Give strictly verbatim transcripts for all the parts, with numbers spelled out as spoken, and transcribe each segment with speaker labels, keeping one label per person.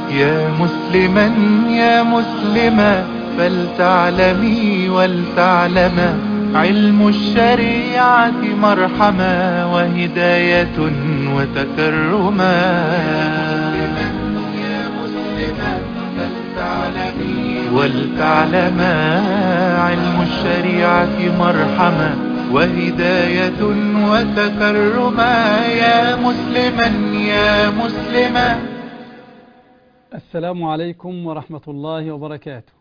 Speaker 1: يا مسلما يا مسلما فلتعلمي ولتعلما علم الشريعة مرحما وهداية وتكرما. يا مسلما فلتعلمي ولتعلما علم الشريعة مرحما وهداية وتكرما. يا مسلما يا مسلما.
Speaker 2: السلام عليكم ورحمة الله وبركاته.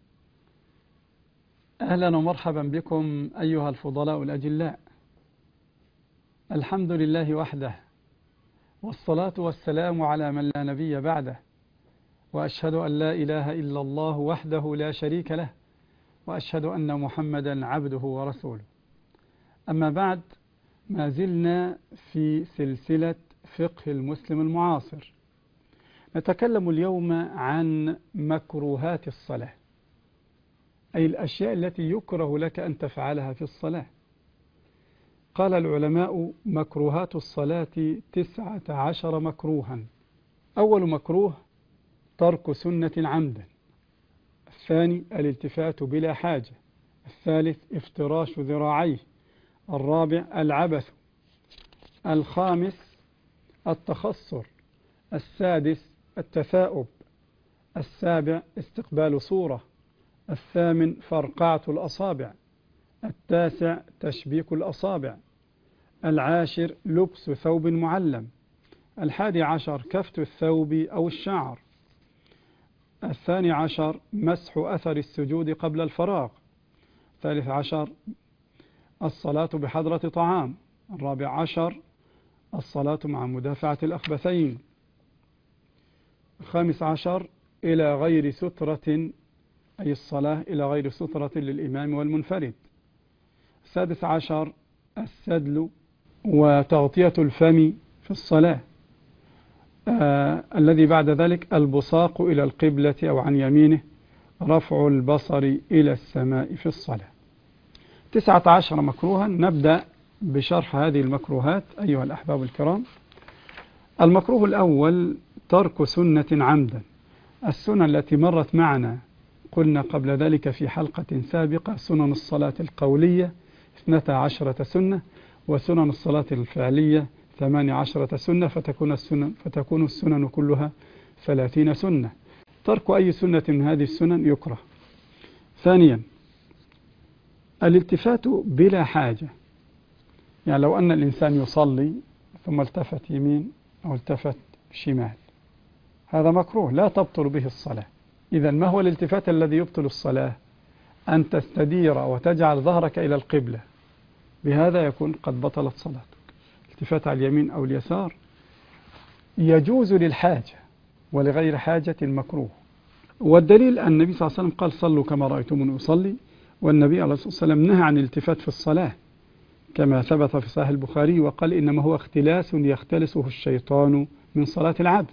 Speaker 2: أهلا ومرحبا بكم أيها الفضلاء الأجلاء. الحمد لله وحده، والصلاة والسلام على من لا نبي بعده، وأشهد أن لا إله إلا الله وحده لا شريك له، وأشهد أن محمدا عبده ورسوله. أما بعد، ما زلنا في سلسلة فقه المسلم المعاصر. نتكلم اليوم عن مكروهات الصلاة، أي الأشياء التي يكره لك أن تفعلها في الصلاة. قال العلماء: مكروهات الصلاة تسعة عشر مكروها. أول مكروه ترك سنة عمدا، الثاني الالتفات بلا حاجة، الثالث افتراش ذراعيه، الرابع العبث، الخامس التخصر، السادس التثاؤب، السابع استقبال صورة، الثامن فرقعة الأصابع، التاسع تشبيك الأصابع، العاشر لبس ثوب معلم، الحادي عشر كفت الثوب أو الشعر، الثاني عشر مسح أثر السجود قبل الفراغ، الثالث عشر الصلاة بحضرة طعام، الرابع عشر الصلاة مع مدافعة الأخبثين، الخامس عشر إلى غير سترة، أي الصلاة إلى غير سترة للإمام والمنفرد، السادس عشر السدل وتغطية الفم في الصلاة، آه الذي بعد ذلك البصاق إلى القبلة أو عن يمينه، رفع البصر إلى السماء في الصلاة. تسعة عشر مكروها. نبدأ بشرح هذه المكروهات أيها الأحباب الكرام. المكروه الأول ترك سنة عمدا. السنة التي مرت معنا قلنا قبل ذلك في حلقة سابقة: سنن الصلاة القولية اثنتا عشرة سنة، وسنن الصلاة الفعلية ثمانية عشرة سنة، فتكون السنن, فتكون السنن كلها ثلاثين سنة. ترك أي سنة من هذه السنن يكره. ثانيا الالتفات بلا حاجة، يعني لو أن الإنسان يصلي ثم التفت يمين أو التفت شمال، هذا مكروه لا تبطل به الصلاة. إذن ما هو الالتفات الذي يبطل الصلاة؟ أن تستدير وتجعل ظهرك إلى القبلة، بهذا يكون قد بطلت صلاتك. التفات على اليمين أو اليسار يجوز للحاجة، ولغير حاجة مكروه. والدليل أن النبي صلى الله عليه وسلم قال: صلوا كما رأيتموني أصلي. والنبي عليه الصلاة والسلام نهى عن الالتفات في الصلاة كما ثبت في صحيح البخاري، وقال: إنما هو اختلاس يختلسه الشيطان من صلاة العبد.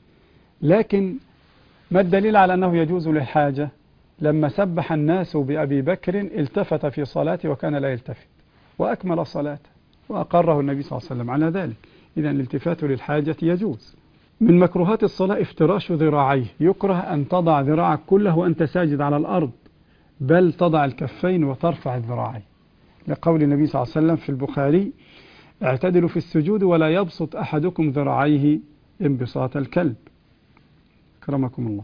Speaker 2: لكن ما الدليل على أنه يجوز للحاجة؟ لما سبح الناس بأبي بكر التفت في صلاته وكان لا يلتفت وأكمل صلاته، وأقره النبي صلى الله عليه وسلم على ذلك. إذن الالتفات للحاجة يجوز. من مكروهات الصلاة افتراش ذراعيه. يكره أن تضع ذراعك كله وأنت ساجد على الأرض، بل تضع الكفين وترفع الذراعين، لقول النبي صلى الله عليه وسلم في البخاري: اعتدلوا في السجود ولا يبسط أحدكم ذراعيه انبساط الكلب. أكرمكم الله.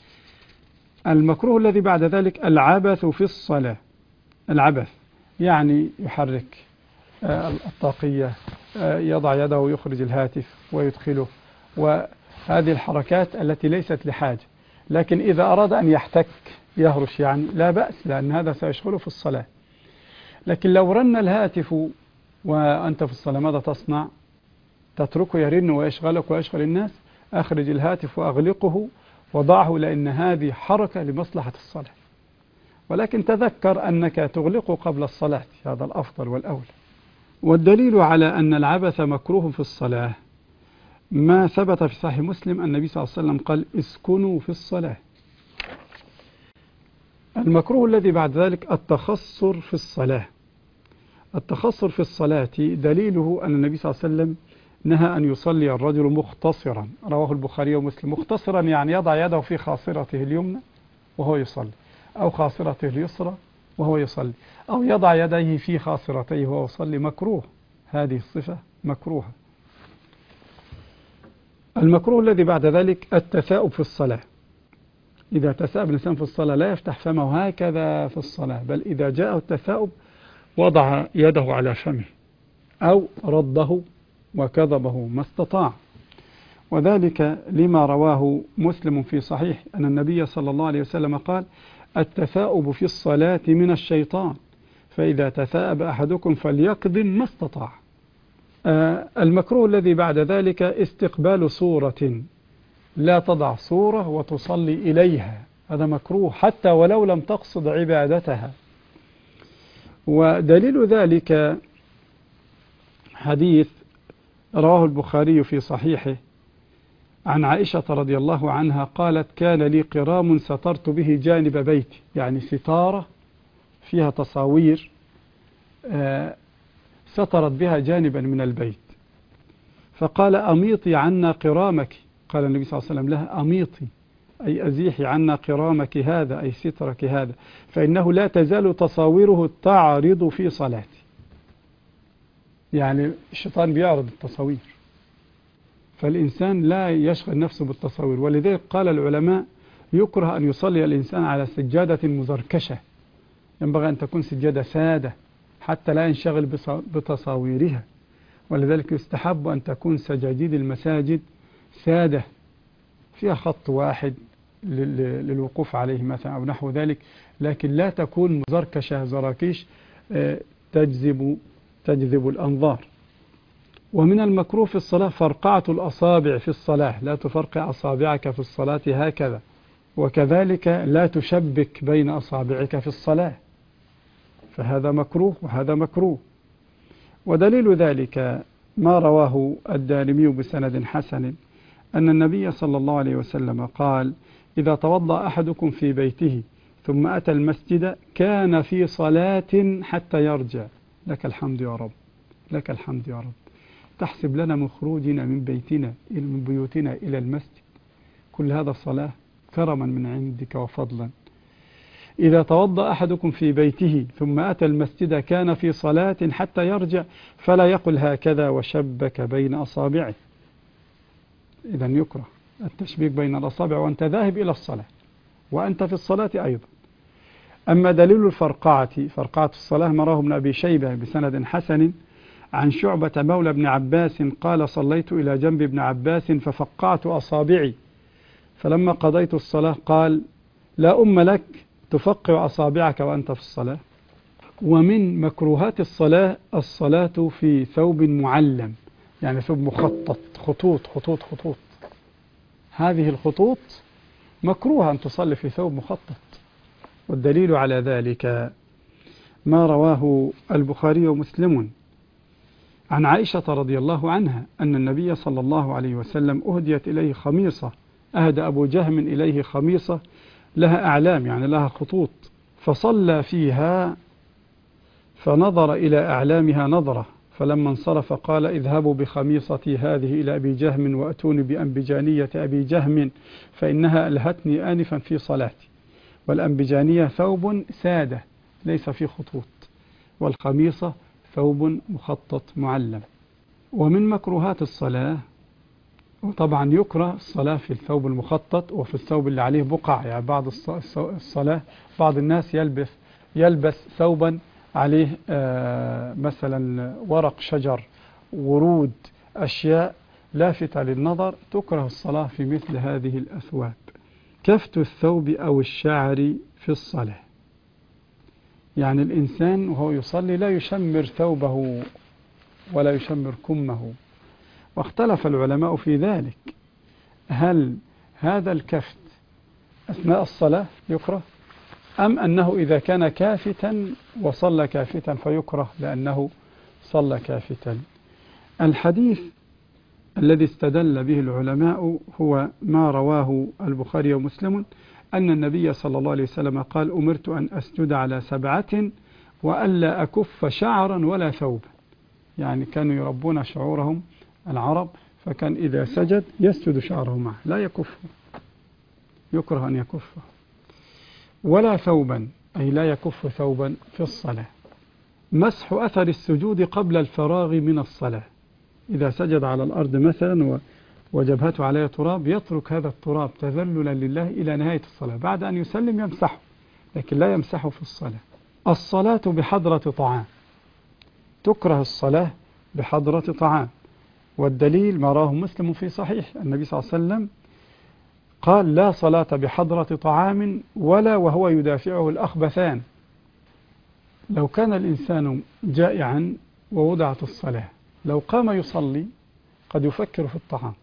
Speaker 2: المكروه الذي بعد ذلك العبث في الصلاة. العبث يعني يحرك الطاقية، يضع يده ويخرج الهاتف ويدخله، وهذه الحركات التي ليست لحاجة. لكن إذا أراد أن يحتك يهرش يعني لا بأس، لأن هذا سيشغله في الصلاة. لكن لو رن الهاتف وأنت في الصلاة ماذا تصنع؟ تتركه يرن ويشغلك ويشغل الناس؟ أخرج الهاتف وأغلقه وضعه، لأن هذه حركة لمصلحة الصلاة. ولكن تذكر أنك تغلقه قبل الصلاة، هذا الأفضل والأولى. والدليل على أن العبث مكروه في الصلاة ما ثبت في صحيح مسلم: النبي صلى الله عليه وسلم قال: اسكنوا في الصلاة. المكروه الذي بعد ذلك التخصر في الصلاة. التخصر في الصلاة دليله أن النبي صلى الله عليه وسلم نهى أن يصلي الرجل مختصرا، رواه البخاري ومسلم. مختصرا يعني يضع يده في خاصرته اليمنى وهو يصلي، أو خاصرته اليسرى وهو يصلي، أو يضع يديه في خاصرتيه وهو يصلي. مكروه، هذه الصفة مكروهة. المكروه الذي بعد ذلك التثاؤب في الصلاة. إذا تثاءب الإنسان في الصلاة لا يفتح فمه هكذا في الصلاة، بل إذا جاءه التثاؤب وضع يده على فمه أو رده وكذبه ما استطاع. وذلك لما رواه مسلم في صحيح أن النبي صلى الله عليه وسلم قال: التثاؤب في الصلاة من الشيطان، فإذا تثاءب أحدكم فليقضم ما استطاع. آه المكروه الذي بعد ذلك استقبال صورة، لا تضع صورة وتصلي إليها، هذا مكروه حتى ولو لم تقصد عبادتها. ودليل ذلك حديث رواه البخاري في صحيحه عن عائشة رضي الله عنها قالت: كان لي قرام سترت به جانب بيتي، يعني ستارة فيها تصاوير سترت بها جانبا من البيت، فقال: أميطي عنا قرامك. قال النبي صلى الله عليه وسلم لها: أميطي أي أزيحي عنا قرامك هذا، أي سترك هذا، فإنه لا تزال تصاويره تعرض في صلاتي. يعني الشيطان بيعرض التصاوير، فالإنسان لا يشغل نفسه بالتصاوير. ولذلك قال العلماء: يكره أن يصلي الإنسان على سجادة مزركشة، ينبغي أن تكون سجادة سادة حتى لا ينشغل بتصاويرها. ولذلك يستحب أن تكون سجاجيد المساجد سادة فيها خط واحد للوقوف عليه مثلا أو نحو ذلك، لكن لا تكون مزركشة زراكيش تجذب تجذب الأنظار. ومن المكروه في الصلاة فرقعة الأصابع في الصلاة، لا تفرقع أصابعك في الصلاة هكذا. وكذلك لا تشبك بين أصابعك في الصلاة، فهذا مكروه وهذا مكروه. ودليل ذلك ما رواه الدارمي بسند حسن أن النبي صلى الله عليه وسلم قال: إذا توضأ أحدكم في بيته ثم أتى المسجد كان في صلاة حتى يرجع. لك الحمد يا رب، لك الحمد يا رب. تحسب لنا من خروجنا من بيتنا من بيوتنا إلى المسجد كل هذا الصلاة كرما من عندك وفضلا. إذا توضأ أحدكم في بيته ثم أتى المسجد كان في صلاة حتى يرجع فلا يقل هكذا وشبك بين أصابعه. إذا يكره التشبيك بين الأصابع وأنت ذاهب إلى الصلاة وأنت في الصلاة أيضا. أما دليل الفرقعة، فرقعة الصلاة مراه ابن أبي شيبة بسند حسن عن شعبة مولى ابن عباس قال: صليت إلى جنب ابن عباس ففقعت أصابعي، فلما قضيت الصلاة قال: لا أم لك تفقع أصابعك وأنت في الصلاة. ومن مكروهات الصلاة الصلاة في ثوب معلم، يعني ثوب مخطط، خطوط خطوط خطوط. هذه الخطوط مكروه أن تصلي في ثوب مخطط. والدليل على ذلك ما رواه البخاري ومسلم عن عائشة رضي الله عنها أن النبي صلى الله عليه وسلم أهديت إليه خميصة، أهدى أبو جهم إليه خميصة لها أعلام، يعني لها خطوط، فصلى فيها فنظر إلى أعلامها نظرة، فلما انصرف قال: اذهبوا بخميصتي هذه إلى أبي جهم وأتوني بأنبجانية أبي جهم فإنها ألهتني آنفا في صلاتي. والأنبجانية ثوب سادة ليس فيه خطوط، والخميصة ثوب مخطط معلم. ومن مكروهات الصلاة، وطبعا يكره الصلاة في الثوب المخطط وفي الثوب اللي عليه بقع، يعني بعض الصلاة بعض الناس يلبس يلبس ثوبا عليه آه مثلا ورق شجر، ورود، أشياء لافتة للنظر، تكره الصلاة في مثل هذه الأثواب. كفت الثوب أو الشعر في الصلاة، يعني الإنسان وهو يصلي لا يشمر ثوبه ولا يشمر كمه. واختلف العلماء في ذلك، هل هذا الكفت أثناء الصلاة يكره، أم أنه إذا كان كافتا وصلى كافتا فيكره لأنه صلى كافتا. الحديث الذي استدل به العلماء هو ما رواه البخاري ومسلم أن النبي صلى الله عليه وسلم قال: أمرت أن أسجد على سبعة وألا أكف شعرا ولا ثوبا. يعني كانوا يربون شعورهم العرب، فكان إذا سجد يسجد شعره معه لا يكفه، يكره أن يكفه. ولا ثوبا، أي لا يكف ثوبا في الصلاة. مسح أثر السجود قبل الفراغ من الصلاة، إذا سجد على الأرض مثلا وجبهته عليها تراب يترك هذا التراب تذللا لله إلى نهاية الصلاة، بعد أن يسلم يمسحه، لكن لا يمسحه في الصلاة. الصلاة بحضرة طعام، تكره الصلاة بحضرة طعام، والدليل ما راه مسلم في صحيح النبي صلى الله عليه وسلم قال: لا صلاة بحضرة طعام ولا وهو يدافعه الأخبثان. لو كان الإنسان جائعا ووضعت الصلاة، لو قام يصلي قد يفكر في الطعام،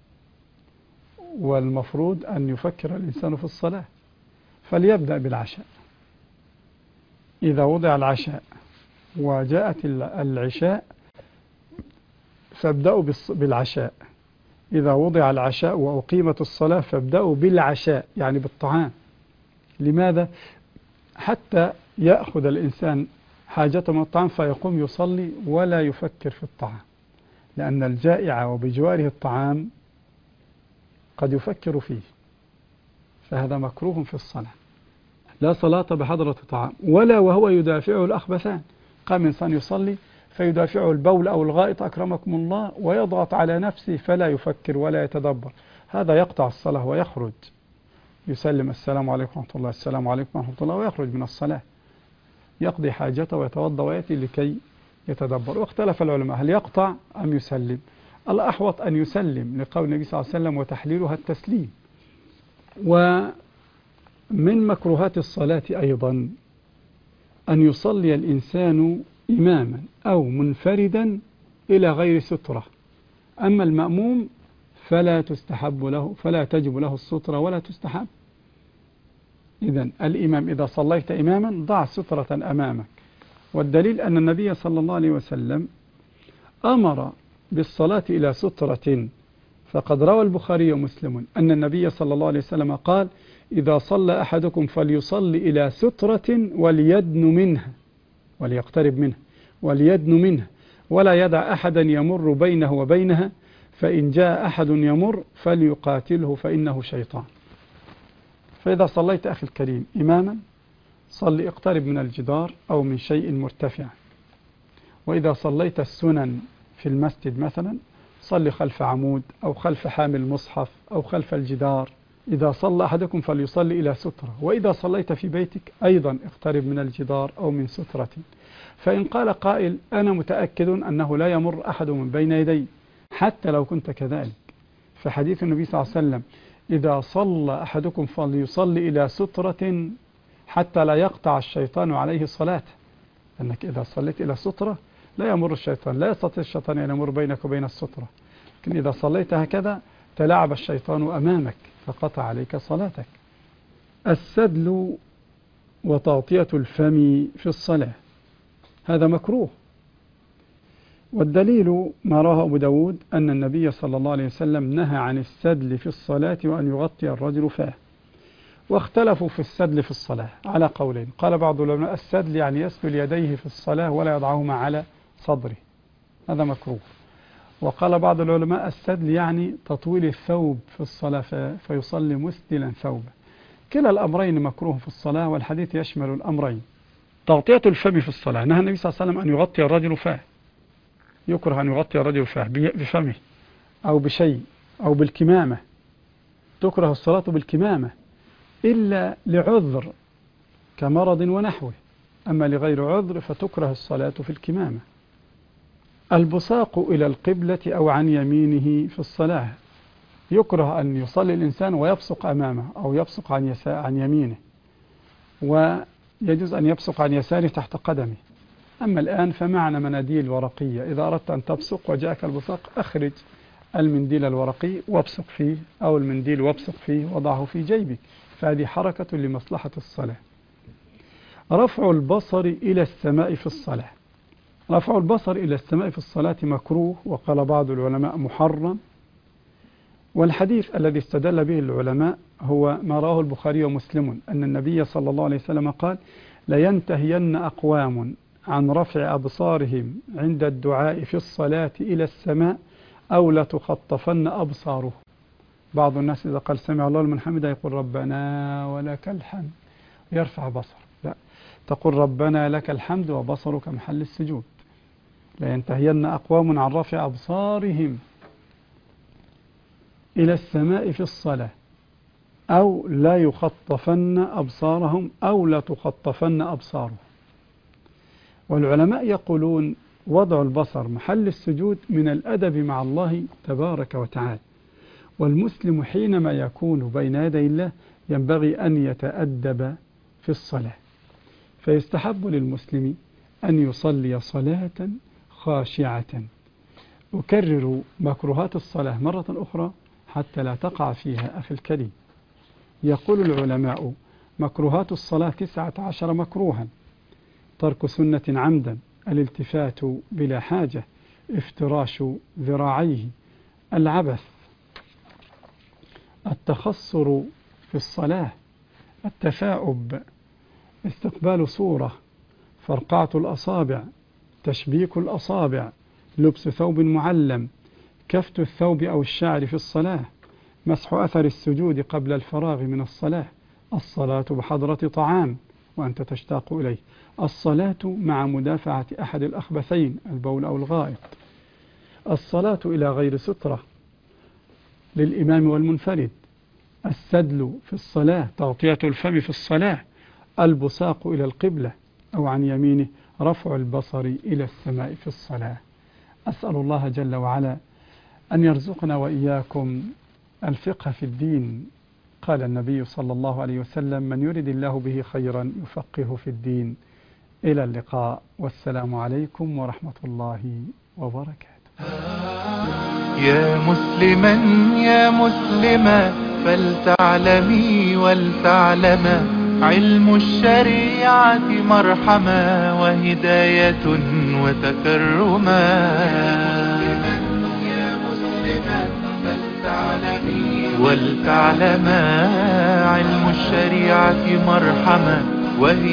Speaker 2: والمفروض أن يفكر الإنسان في الصلاة، فليبدأ بالعشاء. إذا وضع العشاء وجاءت العشاء فابدأوا بالعشاء، إذا وضع العشاء وأقيمت الصلاة فابدأوا بالعشاء، يعني بالطعام. لماذا؟ حتى يأخذ الإنسان حاجته من الطعام فيقوم يصلي ولا يفكر في الطعام، لأن الجائع وبجواره الطعام قد يفكر فيه، فهذا مكروه في الصلاة. لا صلاة بحضرة طعام ولا وهو يدافعه الأخبثان. قام إنسان يصلي فيدافعه البول أو الغائط أكرمكم الله ويضغط على نفسه فلا يفكر ولا يتدبر، هذا يقطع الصلاة ويخرج، يسلم السلام عليكم ورحمة الله، السلام عليكم ورحمة الله، ويخرج من الصلاة، يقضي حاجته ويتوضأ ويأتي لكي يتدبر. واختلف العلماء هل يقطع أم يسلم؟ الأحوط أن يسلم لقول النبي صلى الله عليه وسلم: وتحليلها التسليم. ومن مكروهات الصلاة أيضا أن يصلي الإنسان إماما أو منفردا إلى غير سترة، أما المأموم فلا تستحب له، فلا تجب له السترة ولا تستحب. إذن الإمام إذا صليت إماما ضع سترة أمامك، والدليل أن النبي صلى الله عليه وسلم أمر بالصلاة إلى سترة، فقد روى البخاري ومسلم أن النبي صلى الله عليه وسلم قال: إذا صلى أحدكم فليصلي إلى سترة وليدن منها، وليقترب منها وليدن منها، ولا يدع أحدا يمر بينه وبينها، فإن جاء أحد يمر فليقاتله فإنه شيطان. فإذا صليت أخي الكريم إماما صلي اقترب من الجدار أو من شيء مرتفع، وإذا صليت السنن في المسجد مثلا صلي خلف عمود أو خلف حامل مصحف أو خلف الجدار. إذا صلى أحدكم فليصلي إلى سترة، وإذا صليت في بيتك أيضا اقترب من الجدار أو من سترة. فإن قال قائل: أنا متأكد أنه لا يمر أحد من بين يدي، حتى لو كنت كذلك، فحديث النبي صلى الله عليه وسلم: إذا صلى أحدكم فليصلي إلى سترة حتى لا يقطع الشيطان عليه صلاة، أنك إذا صليت إلى سترة لا يمر الشيطان، لا يستطيع الشيطان أن يمر بينك وبين السترة، لكن إذا صليت هكذا تلاعب الشيطان أمامك فقطع عليك صلاتك. السدل وتغطية الفم في الصلاة هذا مكروه، والدليل ما رواه أبو داود أن النبي صلى الله عليه وسلم نهى عن السدل في الصلاة وأن يغطي الرجل فاه. واختلفوا في السدل في الصلاة على قولين، قال بعض العلماء السدل يعني يسدل يديه في الصلاة ولا يضعهما على صدره، هذا مكروه. وقال بعض العلماء السدل يعني تطويل الثوب في الصلاة فيصلي مسدلا ثوبه. كلا الأمرين مكروه في الصلاة، والحديث يشمل الأمرين. تغطية الفم في الصلاة، نهى النبي صلى الله عليه وسلم أن يغطي الرجل فاه، يكره أن يغطي الرجل فاه بفمه أو بشيء أو بالكمامة، تكره الصلاة بالكمامة إلا لعذر كمرض ونحوه، أما لغير عذر فتكره الصلاة في الكمامة. البصاق إلى القبلة أو عن يمينه في الصلاة، يكره أن يصلي الإنسان ويبصق أمامه أو يبصق عن, يسا عن يمينه، ويجوز أن يبصق عن يساره تحت قدمه. أما الآن فمعنا مناديل ورقية، إذا أردت أن تبصق وجاءك البصاق أخرج المنديل الورقي وابصق فيه، أو المنديل وابصق فيه وضعه في جيبك، فهذه حركة لمصلحة الصلاة. رفع البصر إلى السماء في الصلاة، رفع البصر إلى السماء في الصلاة مكروه، وقال بعض العلماء محرم. والحديث الذي استدل به العلماء هو ما رواه البخاري ومسلم أن النبي صلى الله عليه وسلم قال: لينتهين أقوام عن رفع أبصارهم عند الدعاء في الصلاة إلى السماء أو لتخطفن أبصارهم. بعض الناس إذا قال سمع الله لمن حمده يقول ربنا ولك الحمد، يرفع بصر. لا، تقول ربنا لك الحمد وبصرك محل السجود. لا ينتهين أقوام عن رفع أبصارهم إلى السماء في الصلاة، أو لا يخطفن أبصارهم أو لا تخطفن أبصارهم. والعلماء يقولون وضع البصر محل السجود من الأدب مع الله تبارك وتعالى، والمسلم حينما يكون بين يدي الله ينبغي أن يتأدب في الصلاة، فيستحب للمسلم أن يصلي صلاة خاشعة. أكرر مكروهات الصلاة مرة أخرى حتى لا تقع فيها أخي الكريم. يقول العلماء مكروهات الصلاة تسعة عشر مكروها: ترك سنة عمدا، الالتفات بلا حاجة، افتراش ذراعيه، العبث، التخصر في الصلاة، التثاؤب، استقبال صورة، فرقعة الأصابع، تشبيك الأصابع، لبس ثوب معلم، كفت الثوب أو الشعر في الصلاة، مسح أثر السجود قبل الفراغ من الصلاة، الصلاة بحضرة طعام وأنت تشتاق إليه، الصلاة مع مدافعة أحد الأخبثين البول أو الغائط، الصلاة إلى غير سترة للإمام والمنفرد، السدل في الصلاة، تغطية الفم في الصلاة، البصاق إلى القبلة أو عن يمينه، رفع البصر إلى السماء في الصلاة. أسأل الله جل وعلا أن يرزقنا وإياكم الفقه في الدين. قال النبي صلى الله عليه وسلم: من يرد الله به خيرا يفقه في الدين. إلى اللقاء، والسلام عليكم ورحمة الله وبركاته.
Speaker 1: يا مسلما يا مسلما فلتعلمي ولتعلما، علم الشريعة مرحما وهداية وتكرما. يا مسلما فلتعلمي ولتعلما، علم الشريعة مرحما وهداية